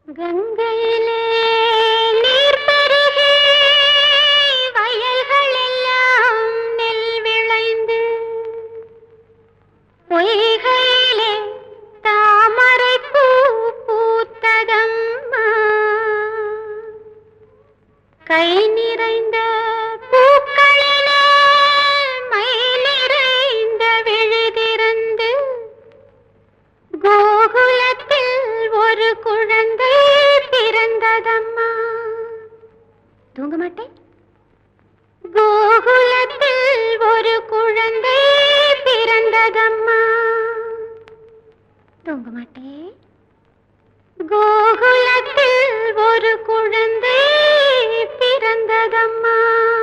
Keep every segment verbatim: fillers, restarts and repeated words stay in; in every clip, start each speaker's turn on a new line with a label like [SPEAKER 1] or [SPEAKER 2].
[SPEAKER 1] கங்கையிலே நீர் பருகி வயல்கள் எல்லாம் நெல் விளைந்து பொய்கையிலே தாமரை பூ பூத்ததம்மா கை நிறைந்த பூக்களிலே மை நிறைந்த விழிதிறந்து கோகுலத்தில் ஒரு குழந்தை பிறந்ததம்மா. தூங்க மாட்டேன். கோகுலத்தில் ஒரு குழந்தை பிறந்ததம்மா. தூங்க மாட்டேன். கோகுலத்தில் ஒரு குழந்தை பிறந்ததம்மா.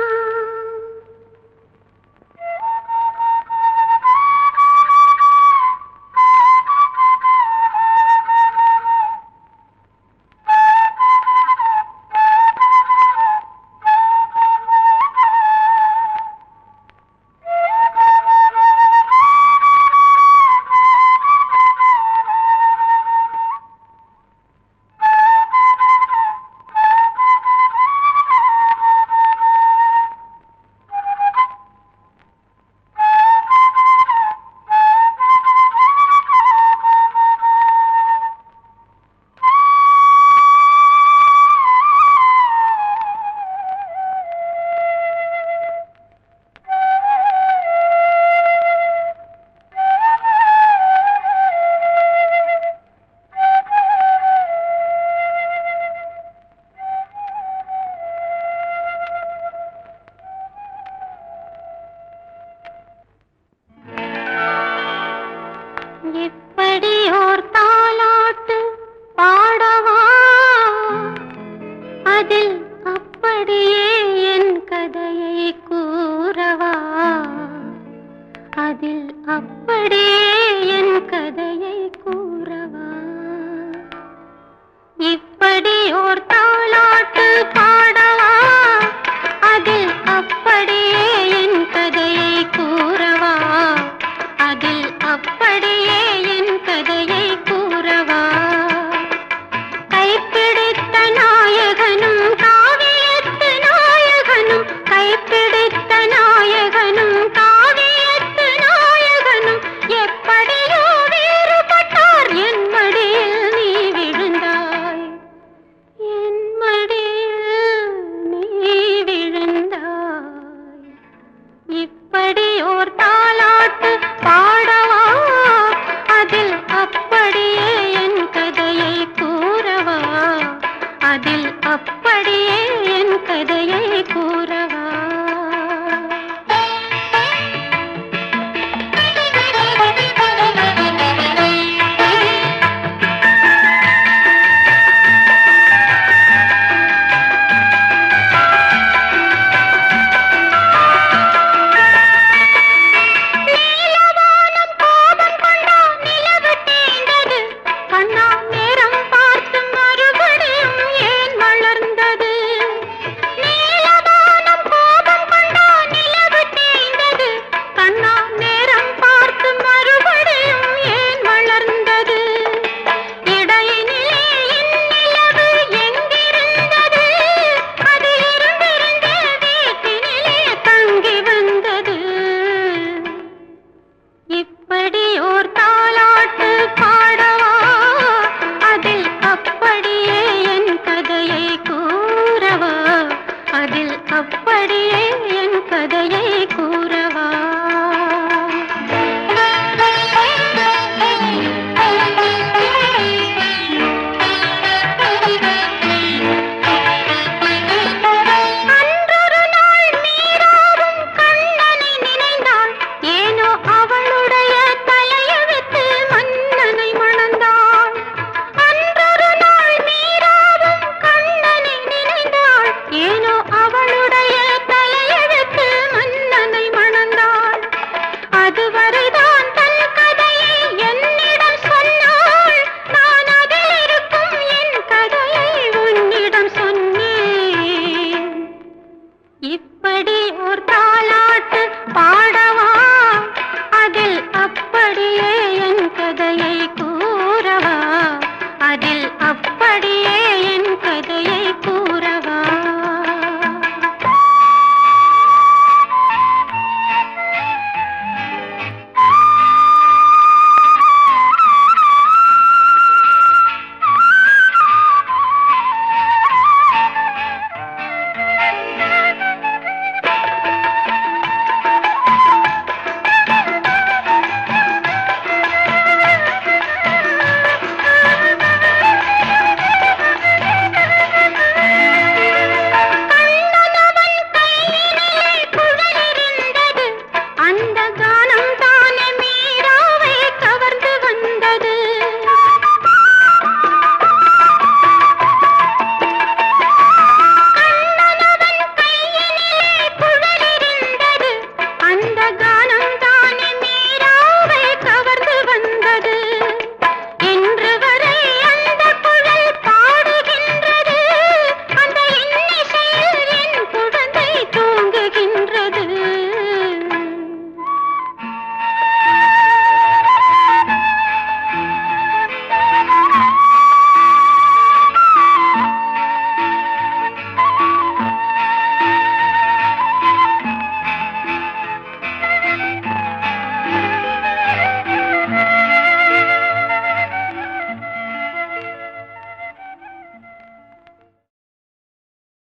[SPEAKER 1] இப்படி ஓர் தாலாட்டு பாடவா அதில் அப்படியே என் கதையை கூறவா அதில் அப்படியே என் கதையை கூறவா இப்படி ஓர் தாலாட்டு பாடவா அதில் அப்படியே என் கதையை கூறவா அதில் அப்படியே என் கதையை கூறவா கைப்பிடித்த நாயகனும் காவியத்து நாயகனும் கைப்பிடித்த நாயகனும் காவியத்து நாயகனும் எப்படியோ வேறுபட்டார் என் மடியில் நீ விழுந்தாய் என் மடியில் நீ விழுந்தாய் இப்படி ஓர் தாலாட்டு பாடவா அதில் அப்படியே என் கதையை கூறவா அதில் அப்ப